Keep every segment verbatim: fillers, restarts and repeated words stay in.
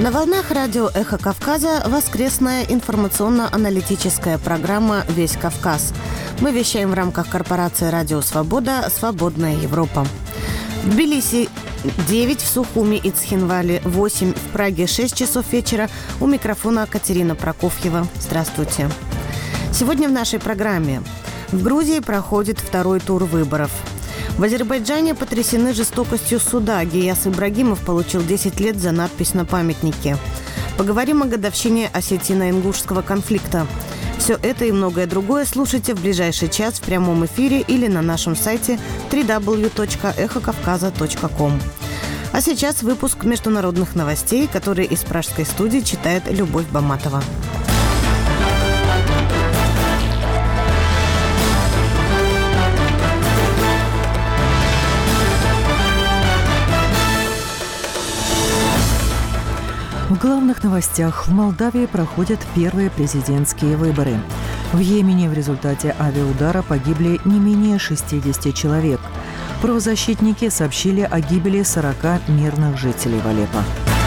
На волнах радио «Эхо Кавказа» воскресная информационно-аналитическая программа «Весь Кавказ». Мы вещаем в рамках корпорации «Радио Свобода. Свободная Европа». В Тбилиси девять, в Сухуми и Цхинвале восемь, в Праге шесть часов вечера. У микрофона Катерина Прокофьева. Здравствуйте. Сегодня в нашей программе. В Грузии проходит второй тур выборов. В Азербайджане потрясены жестокостью суда. Гияс Ибрагимов получил десять лет за надпись на памятнике. Поговорим о годовщине осетино-ингушского конфликта. Все это и многое другое слушайте в ближайший час в прямом эфире или на нашем сайте дабл ю дабл ю дабл ю точка эхо кавказа точка ком. А сейчас выпуск международных новостей, который из пражской студии читает Любовь Баматова. В главных новостях: в Молдавии проходят первые президентские выборы. В Йемене в результате авиаудара погибли не менее шестьдесят человек. Правозащитники сообщили о гибели сорока мирных жителей в Алеппо.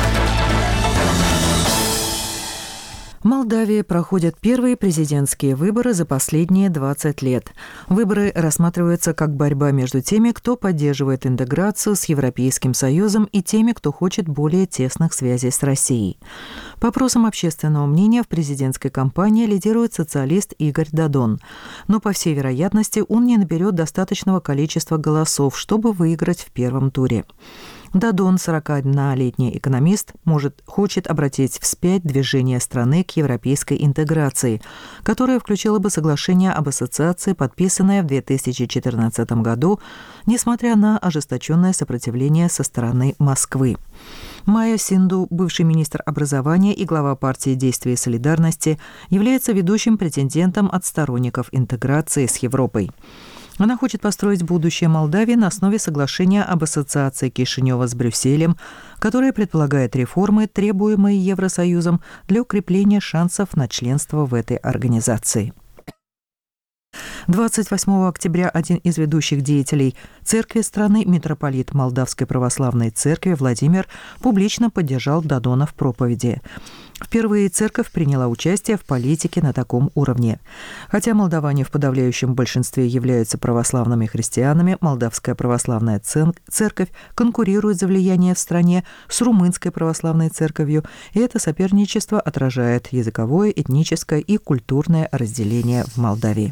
В Молдавии проходят первые президентские выборы за последние двадцать лет. Выборы рассматриваются как борьба между теми, кто поддерживает интеграцию с Европейским Союзом, и теми, кто хочет более тесных связей с Россией. По опросам общественного мнения в президентской кампании лидирует социалист Игорь Додон. Но, по всей вероятности, он не наберет достаточного количества голосов, чтобы выиграть в первом туре. Додон, сорокаоднолетний экономист, может, хочет обратить вспять движение страны к европейской интеграции, которое включило бы соглашение об ассоциации, подписанное в две тысячи четырнадцатом году, несмотря на ожесточенное сопротивление со стороны Москвы. Майя Синду, бывший министр образования и глава партии «Действия и солидарности», является ведущим претендентом от сторонников интеграции с Европой. Она хочет построить будущее Молдавии на основе соглашения об ассоциации Кишинева с Брюсселем, которое предполагает реформы, требуемые Евросоюзом для укрепления шансов на членство в этой организации. двадцать восьмого октября один из ведущих деятелей церкви страны, митрополит Молдавской православной церкви Владимир, публично поддержал Додона в проповеди. Впервые церковь приняла участие в политике на таком уровне. Хотя молдаване в подавляющем большинстве являются православными христианами, Молдавская православная церковь конкурирует за влияние в стране с Румынской православной церковью, и это соперничество отражает языковое, этническое и культурное разделение в Молдавии.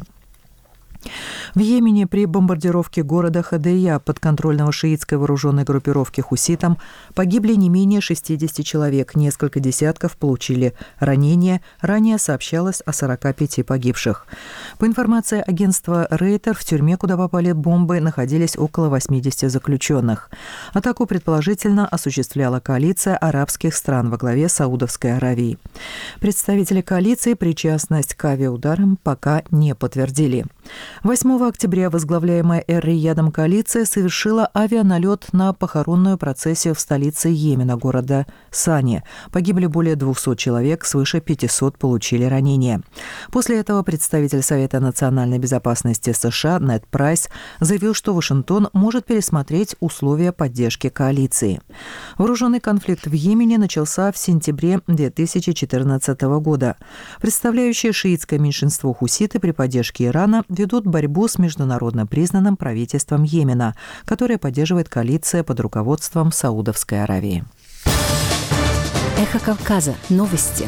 В Йемене при бомбардировке города Ходейя, подконтрольного шиитской вооруженной группировки хуситам, погибли не менее шестьдесят человек, несколько десятков получили ранения, ранее сообщалось о сорока пяти погибших. По информации агентства Рейтер, в тюрьме, куда попали бомбы, находились около восьмидесяти заключенных. Атаку предположительно осуществляла коалиция арабских стран во главе Саудовской Аравии. Представители коалиции причастность к авиаударам пока не подтвердили. восьмого октября возглавляемая Эр-Риядом коалиция совершила авианалет на похоронную процессию в столице Йемена, города Сани. Погибли более двухсот человек, свыше пятисот получили ранения. После этого представитель Совета национальной безопасности США Нед Прайс заявил, что Вашингтон может пересмотреть условия поддержки коалиции. Вооруженный конфликт в Йемене начался в сентябре две тысячи четырнадцатого года. Представляющие шиитское меньшинство хуситы при поддержке Ирана ведут борьбу с международно признанным правительством Йемена, которое поддерживает коалиция под руководством Саудовской Аравии. Эхо Кавказа. Новости.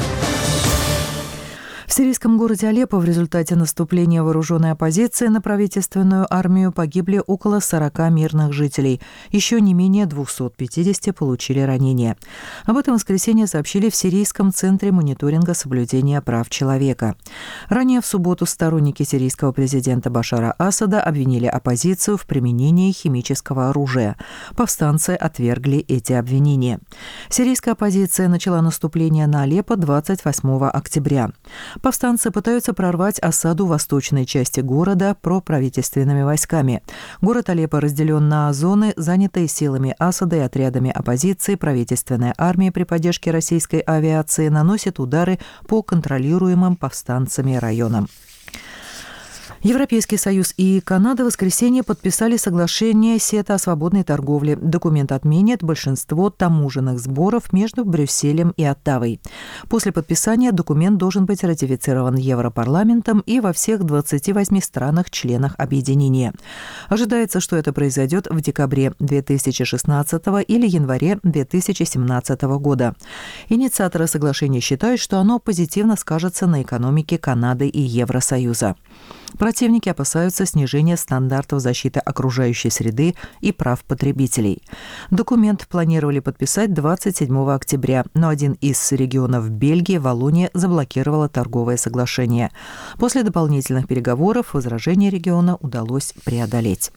В сирийском городе Алеппо в результате наступления вооруженной оппозиции на правительственную армию погибли около сорока мирных жителей. Еще не менее двухсот пятидесяти получили ранения. Об этом в воскресенье сообщили в Сирийском центре мониторинга соблюдения прав человека. Ранее в субботу сторонники сирийского президента Башара Асада обвинили оппозицию в применении химического оружия. Повстанцы отвергли эти обвинения. Сирийская оппозиция начала наступление на Алеппо двадцать восьмого октября. Повстанцы пытаются прорвать осаду восточной части города проправительственными войсками. Город Алеппо разделен на зоны, занятые силами Асада и отрядами оппозиции. Правительственная армия при поддержке российской авиации наносит удары по контролируемым повстанцами районам. Европейский Союз и Канада в воскресенье подписали соглашение СЕТА о свободной торговле. Документ отменит большинство таможенных сборов между Брюсселем и Оттавой. После подписания документ должен быть ратифицирован Европарламентом и во всех двадцати восьми странах-членах объединения. Ожидается, что это произойдет в декабре две тысячи шестнадцатого или январе две тысячи семнадцатого года. Инициаторы соглашения считают, что оно позитивно скажется на экономике Канады и Евросоюза. Противники опасаются снижения стандартов защиты окружающей среды и прав потребителей. Документ планировали подписать двадцать седьмого октября, но один из регионов Бельгии, Валлония, заблокировала торговое соглашение. После дополнительных переговоров возражения региона удалось преодолеть.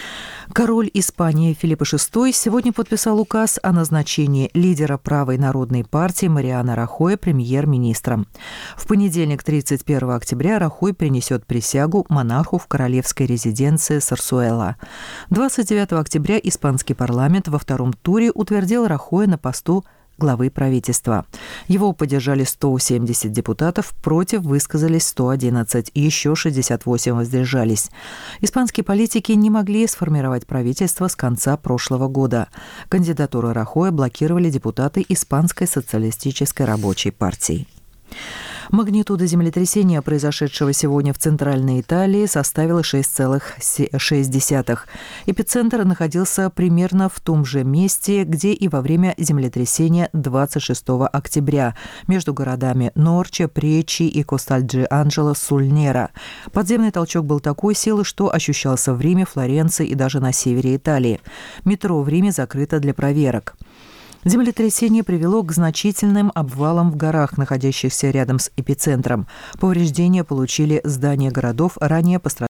Король Испании Филипп шестой сегодня подписал указ о назначении лидера правой народной партии Мариано Рахоя премьер-министром. В понедельник, тридцать первого октября, Рахой принесет присягу монарху в королевской резиденции Сарсуэла. двадцать девятого октября испанский парламент во втором туре утвердил Рахоя на посту главы правительства. Его поддержали сто семьдесят депутатов, против высказались сто одиннадцать, еще шестьдесят восемь воздержались. Испанские политики не могли сформировать правительство с конца прошлого года. Кандидатуру Рахоя блокировали депутаты Испанской социалистической рабочей партии. Магнитуда землетрясения, произошедшего сегодня в Центральной Италии, составила шесть целых шесть десятых. Эпицентр находился примерно в том же месте, где и во время землетрясения двадцать шестого октября между городами Норча, Пречи и Костальджи-Анджело-Сульнера. Подземный толчок был такой силы, что ощущался в Риме, Флоренции и даже на севере Италии. Метро в Риме закрыто для проверок. Землетрясение привело к значительным обвалам в горах, находящихся рядом с эпицентром. Повреждения получили здания городов, ранее пострадавших